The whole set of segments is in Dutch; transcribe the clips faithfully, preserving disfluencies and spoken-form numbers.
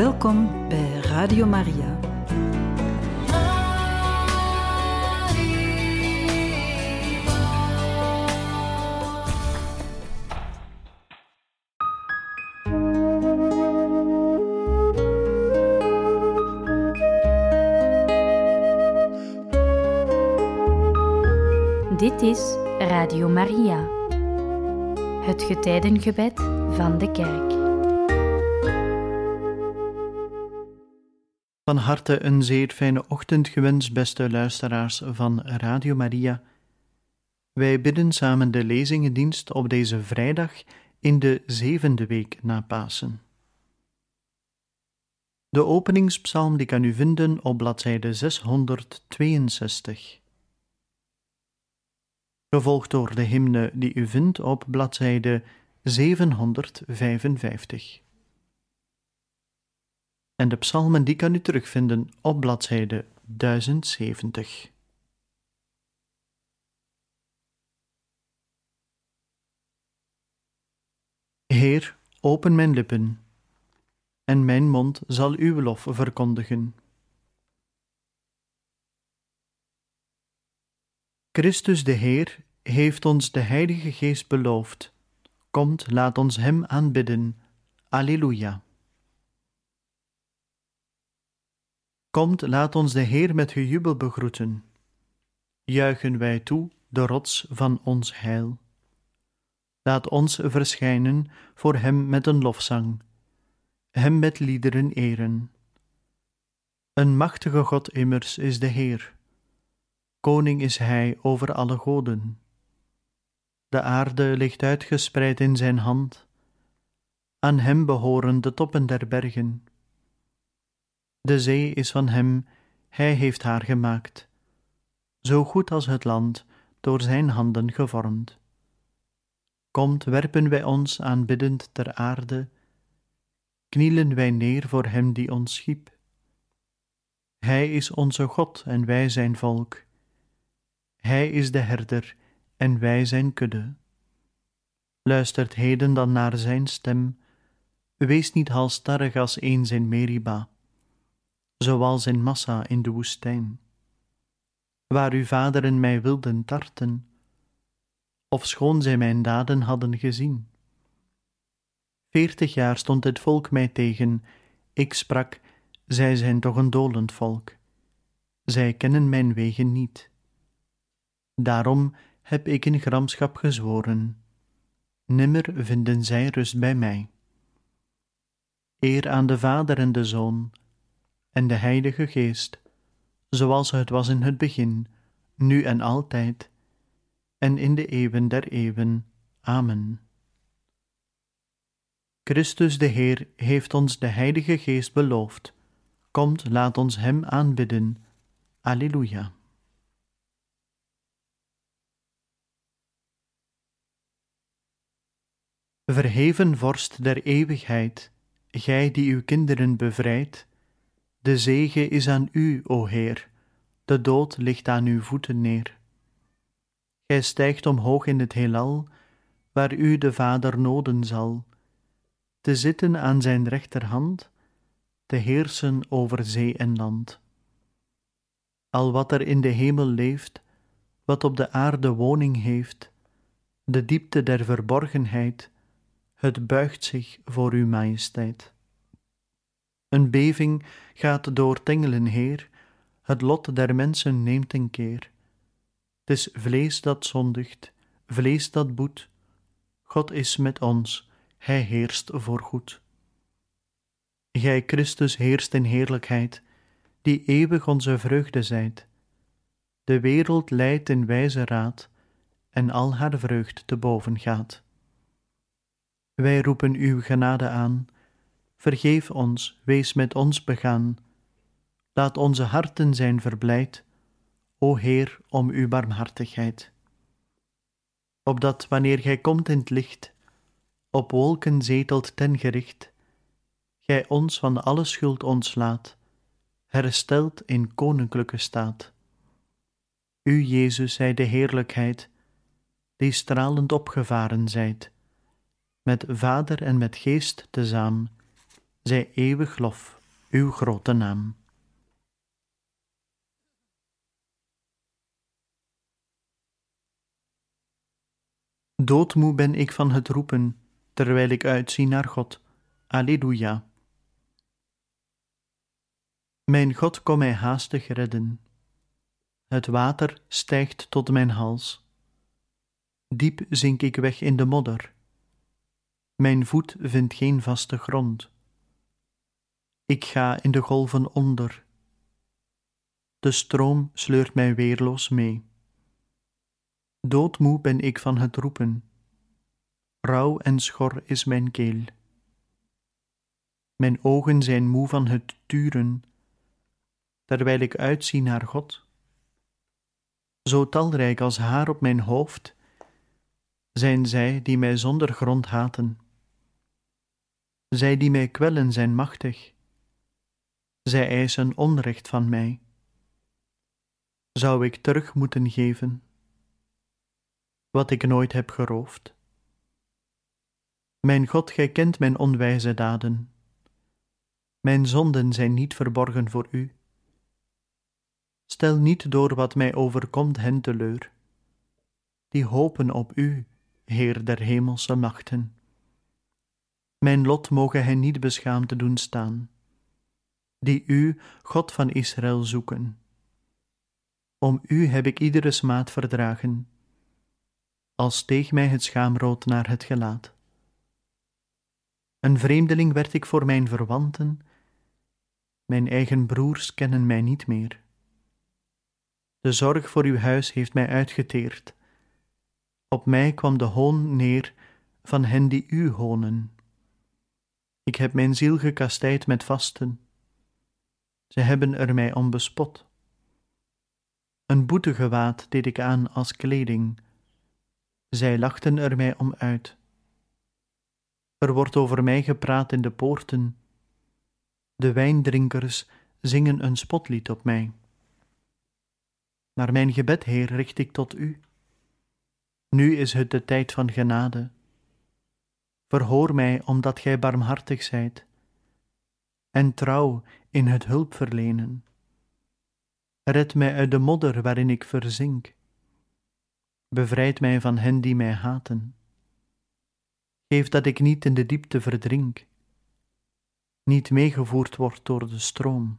Welkom bij Radio Maria. Dit is Radio Maria, het getijdengebed van de Kerk. Van harte een zeer fijne ochtend gewenst, beste luisteraars van Radio Maria. Wij bidden samen de lezingendienst op deze vrijdag in de zevende week na Pasen. De openingspsalm die kan u vinden op bladzijde zeshonderdtweeënzestig. Gevolgd door de hymne die u vindt op bladzijde zevenhonderdvijfenvijftig. En de psalmen die kan u terugvinden op bladzijde duizend zeventig. Heer, open mijn lippen, en mijn mond zal uw lof verkondigen. Christus de Heer heeft ons de Heilige Geest beloofd. Komt, laat ons Hem aanbidden. Alleluia. Komt, laat ons de Heer met gejubel begroeten. Juichen wij toe, de rots van ons heil. Laat ons verschijnen voor Hem met een lofzang, Hem met liederen eren. Een machtige God immers is de Heer. Koning is Hij over alle goden. De aarde ligt uitgespreid in zijn hand. Aan Hem behoren de toppen der bergen. De zee is van Hem, Hij heeft haar gemaakt. Zo goed als het land, door zijn handen gevormd. Komt, werpen wij ons aanbiddend ter aarde, knielen wij neer voor Hem die ons schiep. Hij is onze God en wij zijn volk. Hij is de herder en wij zijn kudde. Luistert heden dan naar zijn stem, wees niet halsstarrig als eens in Meriba, zoals in Massa in de woestijn, waar uw vaderen mij wilden tarten, ofschoon zij mijn daden hadden gezien. Veertig jaar stond het volk mij tegen, ik sprak, zij zijn toch een dolend volk. Zij kennen mijn wegen niet. Daarom heb ik in gramschap gezworen, nimmer vinden zij rust bij mij. Eer aan de Vader en de Zoon, en de Heilige Geest, zoals het was in het begin, nu en altijd, en in de eeuwen der eeuwen. Amen. Christus de Heer heeft ons de Heilige Geest beloofd. Komt, laat ons Hem aanbidden. Alleluia. Verheven Vorst der eeuwigheid, gij die uw kinderen bevrijdt, de zege is aan u, o Heer, de dood ligt aan uw voeten neer. Gij stijgt omhoog in het heelal, waar u de Vader noden zal, te zitten aan zijn rechterhand, te heersen over zee en land. Al wat er in de hemel leeft, wat op de aarde woning heeft, de diepte der verborgenheid, het buigt zich voor uw majesteit. Een beving gaat door tengelen heer, het lot der mensen neemt een keer. Het is vlees dat zondigt, vlees dat boet. God is met ons, Hij heerst voorgoed. Gij Christus heerst in heerlijkheid, die eeuwig onze vreugde zijt. De wereld leidt in wijze raad, en al haar vreugd te boven gaat. Wij roepen uw genade aan, vergeef ons, wees met ons begaan. Laat onze harten zijn verblijd, o Heer, om uw barmhartigheid. Opdat, wanneer gij komt in het licht, op wolken zetelt ten gericht, gij ons van alle schuld ontslaat, herstelt in koninklijke staat. U, Jezus, zij de heerlijkheid, die stralend opgevaren zijt, met Vader en met Geest tezaam, zij eeuwig lof uw grote naam. Doodmoe ben ik van het roepen, terwijl ik uitzie naar God. Alleluia. Mijn God, kom mij haastig redden. Het water stijgt tot mijn hals. Diep zink ik weg in de modder. Mijn voet vindt geen vaste grond. Ik ga in de golven onder. De stroom sleurt mij weerloos mee. Doodmoe ben ik van het roepen. Rauw en schor is mijn keel. Mijn ogen zijn moe van het turen, terwijl ik uitzie naar God. Zo talrijk als haar op mijn hoofd zijn zij die mij zonder grond haten. Zij die mij kwellen zijn machtig. Zij eisen onrecht van mij. Zou ik terug moeten geven wat ik nooit heb geroofd? Mijn God, gij kent mijn onwijze daden. Mijn zonden zijn niet verborgen voor u. Stel niet door wat mij overkomt hen teleur, die hopen op u, Heer der hemelse machten. Mijn lot mogen hen niet beschaamd doen staan, die u, God van Israël, zoeken. Om u heb ik iedere smaad verdragen, al steeg mij het schaamrood naar het gelaat. Een vreemdeling werd ik voor mijn verwanten, mijn eigen broers kennen mij niet meer. De zorg voor uw huis heeft mij uitgeteerd. Op mij kwam de hoon neer van hen die u honen. Ik heb mijn ziel gekastijd met vasten. Ze hebben er mij om bespot. Een boetegewaad deed ik aan als kleding. Zij lachten er mij om uit. Er wordt over mij gepraat in de poorten. De wijndrinkers zingen een spotlied op mij. Naar mijn gebed, Heer, richt ik tot u. Nu is het de tijd van genade. Verhoor mij, omdat gij barmhartig zijt, en trouw in het hulpverlenen. Red mij uit de modder waarin ik verzink. Bevrijd mij van hen die mij haten. Geef dat ik niet in de diepte verdrink, niet meegevoerd word door de stroom.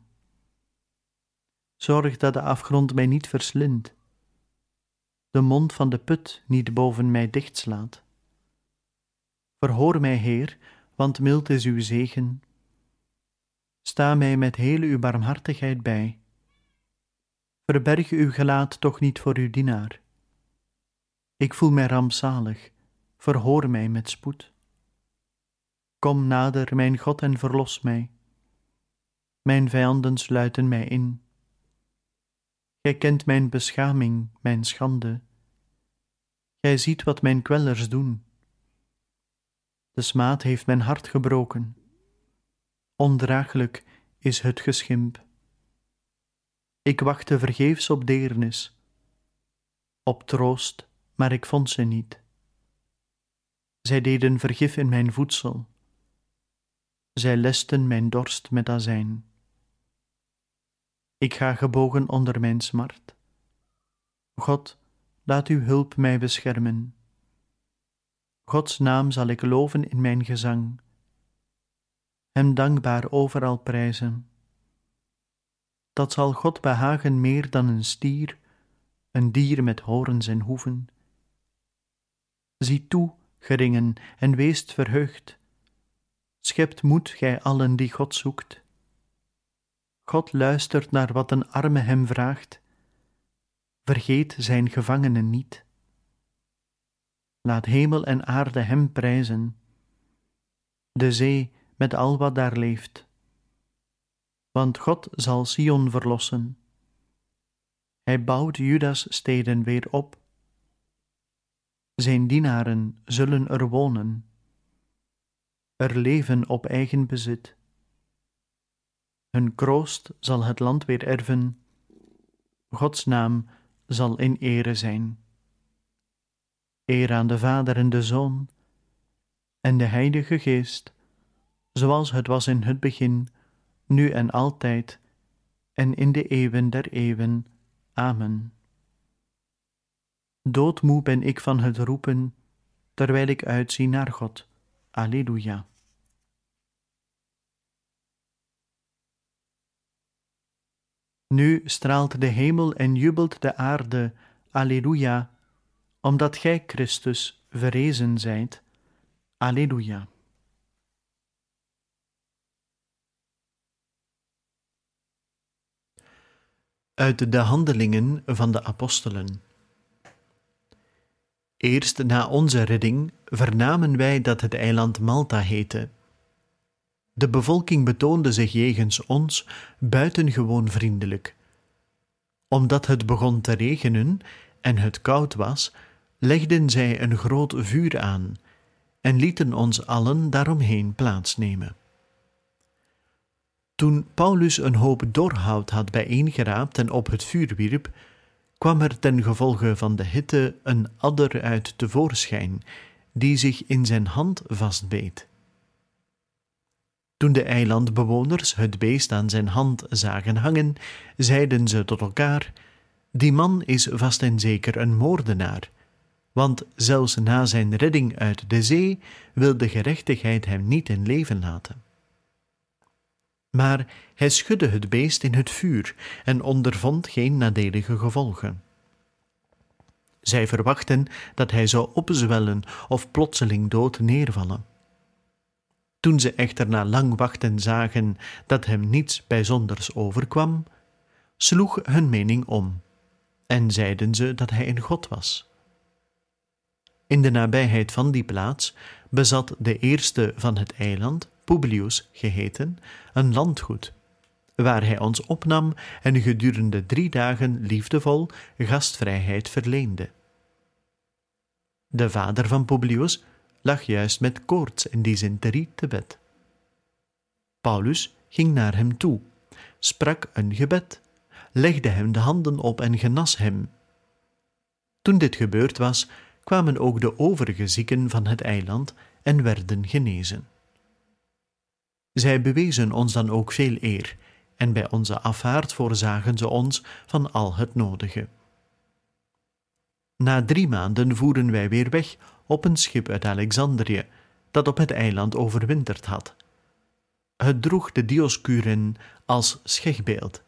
Zorg dat de afgrond mij niet verslindt, de mond van de put niet boven mij dichtslaat. Verhoor mij, Heer, want mild is uw zegen. Sta mij met hele uw barmhartigheid bij. Verberg uw gelaat toch niet voor uw dienaar. Ik voel mij rampzalig, verhoor mij met spoed. Kom nader, mijn God, en verlos mij. Mijn vijanden sluiten mij in. Gij kent mijn beschaming, mijn schande. Gij ziet wat mijn kwellers doen. De smaad heeft mijn hart gebroken. Ondraaglijk is het geschimp. Ik wachtte vergeefs op deernis, op troost, maar ik vond ze niet. Zij deden vergif in mijn voedsel. Zij lesten mijn dorst met azijn. Ik ga gebogen onder mijn smart. God, laat uw hulp mij beschermen. Gods naam zal ik loven in mijn gezang, hem dankbaar overal prijzen. Dat zal God behagen meer dan een stier, een dier met horens en hoeven. Zie toe, geringen, en weest verheugd. Schept moed, gij allen die God zoekt. God luistert naar wat een arme hem vraagt. Vergeet zijn gevangenen niet. Laat hemel en aarde hem prijzen, de zee met al wat daar leeft. Want God zal Sion verlossen. Hij bouwt Judas steden weer op. Zijn dienaren zullen er wonen, er leven op eigen bezit. Hun kroost zal het land weer erven, Gods naam zal in ere zijn. Eer aan de Vader en de Zoon en de Heilige Geest, zoals het was in het begin, nu en altijd, en in de eeuwen der eeuwen. Amen. Doodmoe ben ik van het roepen, terwijl ik uitzie naar God. Alleluia. Nu straalt de hemel en jubelt de aarde. Alleluia, omdat gij, Christus, verrezen zijt. Alleluia. Uit de Handelingen van de Apostelen. Eerst na onze redding vernamen wij dat het eiland Malta heette. De bevolking betoonde zich jegens ons buitengewoon vriendelijk. Omdat het begon te regenen en het koud was, legden zij een groot vuur aan en lieten ons allen daaromheen plaatsnemen. Toen Paulus een hoop dorhout had bijeengeraapt en op het vuur wierp, kwam er ten gevolge van de hitte een adder uit tevoorschijn, die zich in zijn hand vastbeet. Toen de eilandbewoners het beest aan zijn hand zagen hangen, zeiden ze tot elkaar: die man is vast en zeker een moordenaar, want zelfs na zijn redding uit de zee wil de gerechtigheid hem niet in leven laten. Maar hij schudde het beest in het vuur en ondervond geen nadelige gevolgen. Zij verwachten dat hij zou opzwellen of plotseling dood neervallen. Toen ze echter na lang wachten zagen dat hem niets bijzonders overkwam, sloeg hun mening om en zeiden ze dat hij een god was. In de nabijheid van die plaats bezat de eerste van het eiland, Publius geheten, een landgoed, waar hij ons opnam en gedurende drie dagen liefdevol gastvrijheid verleende. De vader van Publius lag juist met koorts en dysenterie te bed. Paulus ging naar hem toe, sprak een gebed, legde hem de handen op en genas hem. Toen dit gebeurd was, kwamen ook de overige zieken van het eiland en werden genezen. Zij bewezen ons dan ook veel eer, en bij onze afvaart voorzagen ze ons van al het nodige. Na drie maanden voeren wij weer weg op een schip uit Alexandrië, dat op het eiland overwinterd had. Het droeg de Dioscuren als schegbeeld.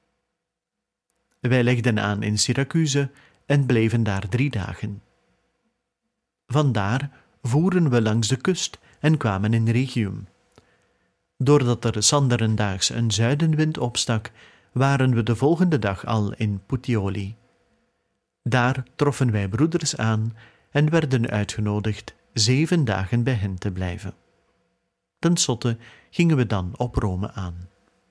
Wij legden aan in Syracuse en bleven daar drie dagen. Vandaar voeren we langs de kust en kwamen in Rhegium. Doordat er sanderendaags een zuidenwind opstak, waren we de volgende dag al in Puteoli. Daar troffen wij broeders aan en werden uitgenodigd zeven dagen bij hen te blijven. Ten slotte gingen we dan op Rome aan.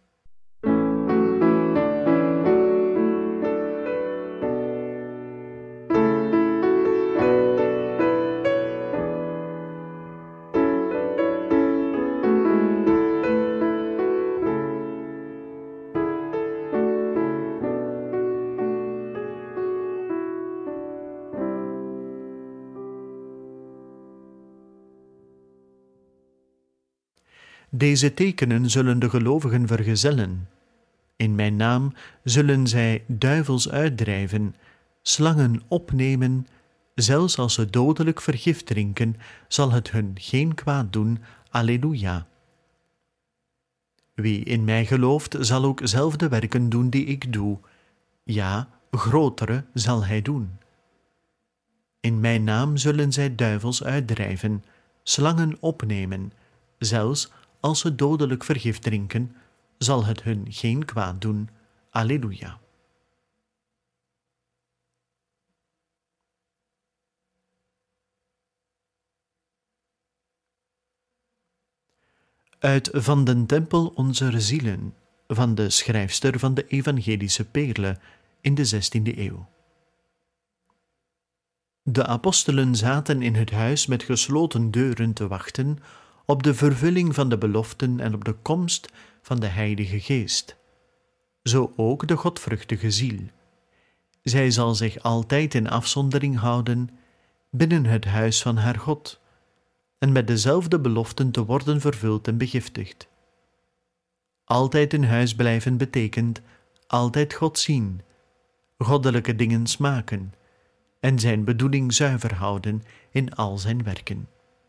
Deze tekenen zullen de gelovigen vergezellen. In mijn naam zullen zij duivels uitdrijven, slangen opnemen, zelfs als ze dodelijk vergif drinken, zal het hun geen kwaad doen. Alleluia. Wie in mij gelooft, zal ook zelf de werken doen die ik doe. Ja, grotere zal hij doen. In mijn naam zullen zij duivels uitdrijven, slangen opnemen, zelfs als ze dodelijk vergif drinken, zal het hun geen kwaad doen. Alleluia. Uit Van den Tempel onzer zielen, van de schrijfster van de evangelische Perle in de zestiende eeuw. De apostelen zaten in het huis met gesloten deuren te wachten op de vervulling van de beloften en op de komst van de Heilige Geest. Zo ook de godvruchtige ziel. Zij zal zich altijd in afzondering houden binnen het huis van haar God, en met dezelfde beloften te worden vervuld en begiftigd. Altijd in huis blijven betekent altijd God zien, goddelijke dingen smaken en zijn bedoeling zuiver houden in al zijn werken.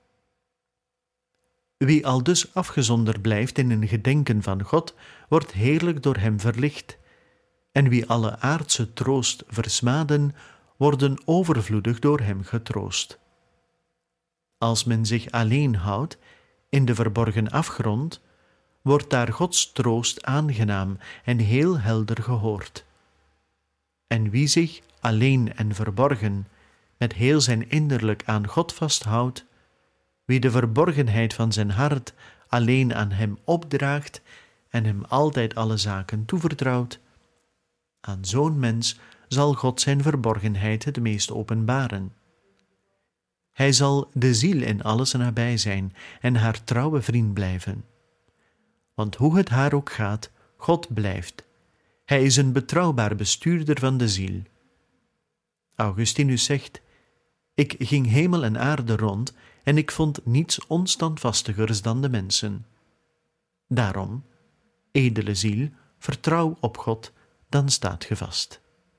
Wie aldus afgezonderd blijft in een gedenken van God, wordt heerlijk door hem verlicht, en wie alle aardse troost versmaden, worden overvloedig door hem getroost. Als men zich alleen houdt in de verborgen afgrond, wordt daar Gods troost aangenaam en heel helder gehoord. En wie zich alleen en verborgen met heel zijn innerlijk aan God vasthoudt, wie de verborgenheid van zijn hart alleen aan hem opdraagt en hem altijd alle zaken toevertrouwt, aan zo'n mens zal God zijn verborgenheid het meest openbaren. Hij zal de ziel in alles nabij zijn en haar trouwe vriend blijven. Want hoe het haar ook gaat, God blijft. Hij is een betrouwbaar bestuurder van de ziel. Augustinus zegt: ik ging hemel en aarde rond en ik vond niets onstandvastigers dan de mensen. Daarom, edele ziel, vertrouw op God, dan staat ge vast.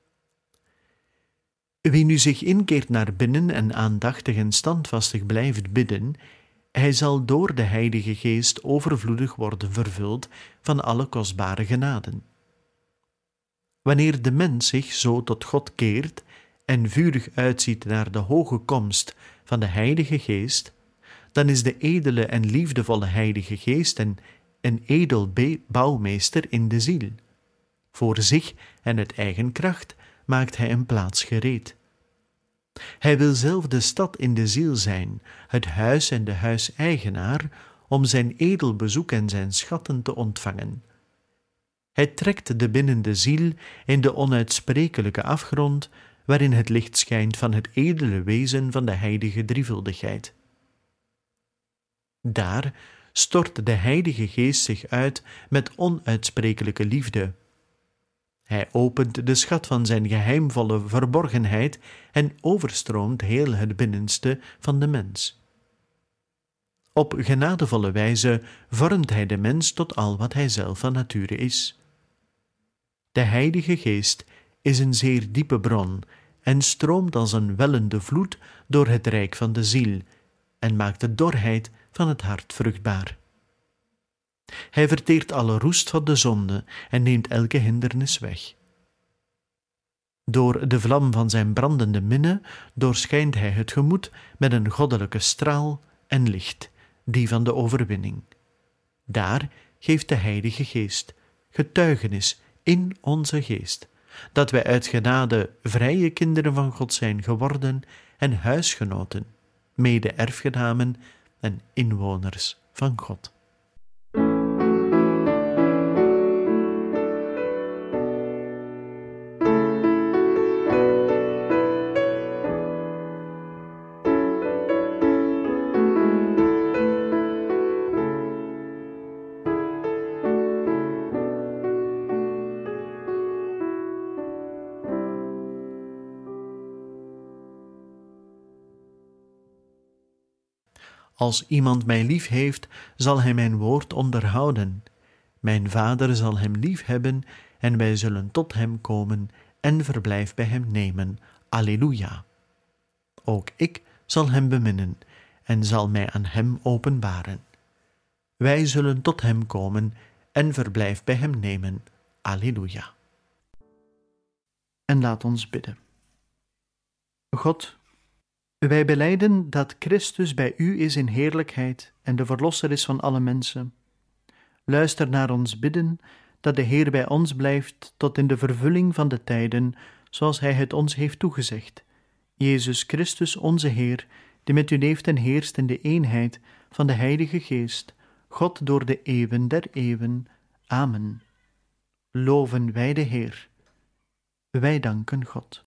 Wie nu zich inkeert naar binnen en aandachtig en standvastig blijft bidden, hij zal door de Heilige Geest overvloedig worden vervuld van alle kostbare genaden. Wanneer de mens zich zo tot God keert en vurig uitziet naar de hoge komst van de Heilige Geest, dan is de edele en liefdevolle Heilige Geest een, een edel be- bouwmeester in de ziel. Voor zich en het eigen kracht maakt hij een plaats gereed. Hij wil zelf de stad in de ziel zijn, het huis en de huiseigenaar, om zijn edel bezoek en zijn schatten te ontvangen. Hij trekt de binnende ziel in de onuitsprekelijke afgrond, waarin het licht schijnt van het edele wezen van de heilige drievuldigheid. Daar stort de Heilige Geest zich uit met onuitsprekelijke liefde. Hij opent de schat van zijn geheimvolle verborgenheid en overstroomt heel het binnenste van de mens. Op genadevolle wijze vormt hij de mens tot al wat hij zelf van nature is. De Heilige Geest is een zeer diepe bron en stroomt als een wellende vloed door het rijk van de ziel en maakt de dorheid van het hart vruchtbaar. Hij verteert alle roest van de zonde en neemt elke hindernis weg. Door de vlam van zijn brandende minne doorschijnt hij het gemoed met een goddelijke straal en licht, die van de overwinning. Daar geeft de Heilige Geest getuigenis in onze geest, dat wij uit genade vrije kinderen van God zijn geworden en huisgenoten, mede-erfgenamen en inwoners van God. Als iemand mij lief heeft, zal hij mijn woord onderhouden. Mijn Vader zal hem lief hebben, en wij zullen tot hem komen en verblijf bij hem nemen. Alleluia. Ook ik zal hem beminnen en zal mij aan hem openbaren. Wij zullen tot hem komen en verblijf bij hem nemen. Alleluia. En laat ons bidden. God, wij belijden dat Christus bij u is in heerlijkheid en de verlosser is van alle mensen. Luister naar ons bidden, dat de Heer bij ons blijft tot in de vervulling van de tijden, zoals hij het ons heeft toegezegd. Jezus Christus, onze Heer, die met u leeft en heerst in de eenheid van de Heilige Geest, God door de eeuwen der eeuwen. Amen. Loven wij de Heer. Wij danken God.